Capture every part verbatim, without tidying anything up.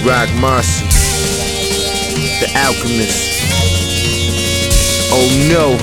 Rock Marcy, The Alchemist. Oh no.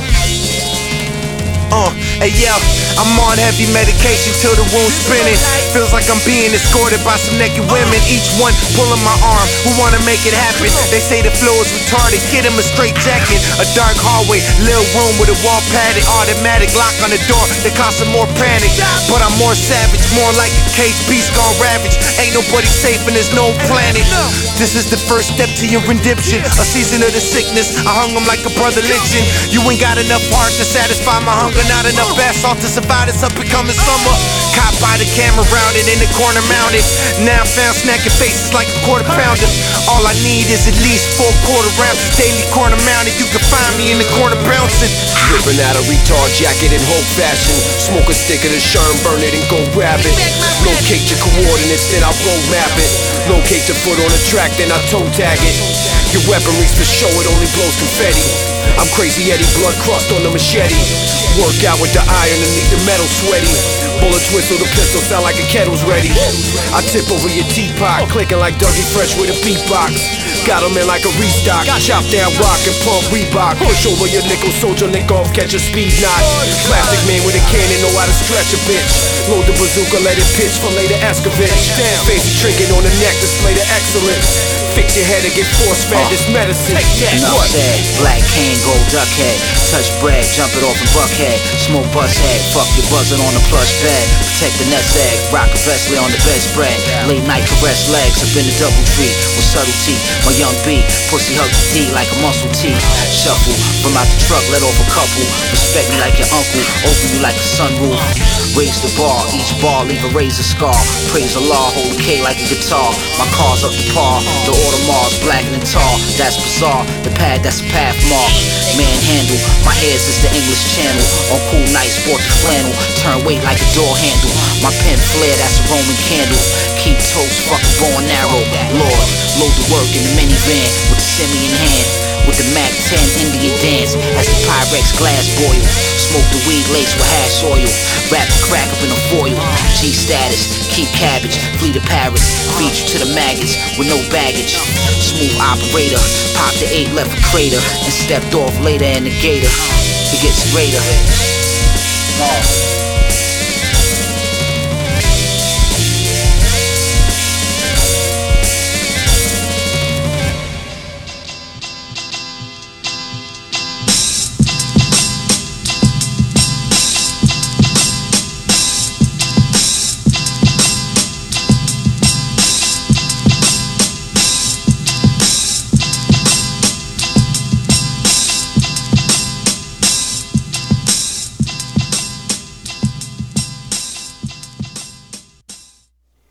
Uh, hey yo, I'm on heavy medication till the wound's spinning. Feels like I'm being escorted by some naked women, each one pulling my arm, who wanna make it happen. They say the flow is retarded, get him a straight jacket. A dark hallway, little room with a wall padded, automatic lock on the door, that cause some more panic. But I'm more savage, more like a caged beast gone ravage. Ain't nobody safe and there's no planet. This is the first step to your redemption, a season of the sickness, I hung him like a brother lynching. You ain't got enough heart to satisfy my hunger, not enough asphalt to survive this up and coming summer. Caught by the camera rounded, in the corner mounted. Now I'm found snacking faces like a quarter pounder. All I need is at least four quarter ounces daily, corner mounted. You can find me in the corner bouncing. Ripping out a retard jacket in Hulk fashion. Smoke a stick of the Sherm, burn it and go grab it. Locate your coordinates, then I road map it. Locate the foot on the track, then I toe tag it. Your weaponry's for show, it only blows confetti. I'm crazy Eddie, blood crust on the machete. Work out with the iron underneath the metal sweaty. Bullets whistle, the pistol sound like a kettle's ready. I tip over your teapot, clicking like Dougie Fresh with a beatbox. Got him in like a restock, chop down rock and pump Reebok. Push over your nickel soldier, nick off, catch a speed knot. Plastic man with a cannon, know how to stretch a bitch. Load the bazooka, let it pitch, fillet the Escovitch. Fancy trinket on the neck, display the excellence. Fix your head and get force fed this medicine. Enough said, black cane, gold duck head. Touch bread, jump it off in buckhead. Smoke bus head, fuck your buzzing on the plush bed. Protect the nest egg, rock a vest, lay on the bedspread. Late night caress legs, up in the double tree with subtlety. My young B, pussy hug the D like a muscle T. Shuffle from out the truck, let off a couple. Respect me like your uncle, open you like a sunroof. Raise the bar, each bar leave a razor scar. Praise Allah, hold a K like a guitar. My car's up to par, the Audemars blacker than tar. That's bizarre, the pad that's a path mark. Manhandle, my hairs is the English Channel. On cool nights, sport the flannel. Turn weight like a door handle. My pen flare, that's a Roman candle. Keep toast, fuck a bow and arrow. Lord, load the work in the minivan with the semi in hand. With the Mac ten Indian dance as the Pyrex glass boil. Smoke the weed lace with hash oil. Wrap the crack up in a foil. G status, keep cabbage, flee to Paris. Feed you to the maggots with no baggage. Smooth operator, pop the eight, left a crater. And stepped off later in the gator. It gets greater. No.